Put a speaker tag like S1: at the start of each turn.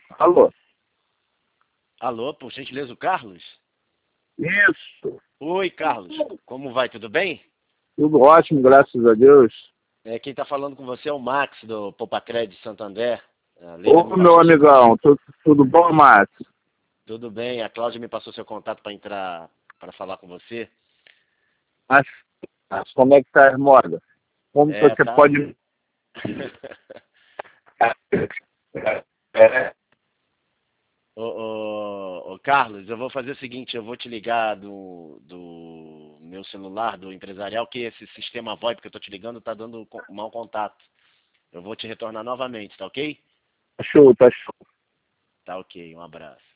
S1: Alô?
S2: Alô, por gentileza, o Carlos?
S1: Isso.
S2: Oi, Carlos. Como vai? Tudo bem?
S1: Tudo ótimo, graças a Deus.
S2: Quem está falando com você é o Max, do Popacred de Santander. A Leila me
S1: Ô, meu
S2: passou seu...
S1: amigão, tudo bom, Márcio?
S2: Tudo bem, a Cláudia me passou seu contato para entrar, para falar com você.
S1: Mas como é que tá as modas? Como você
S2: Tá.
S1: pode... É,
S2: Ô, Carlos, eu vou fazer o seguinte, eu vou te ligar do meu celular, do empresarial, que esse sistema VoIP que eu tô te ligando tá dando mau contato. Eu vou te retornar novamente, tá ok?
S1: tá show, tá show.
S2: Tá ok, um abraço.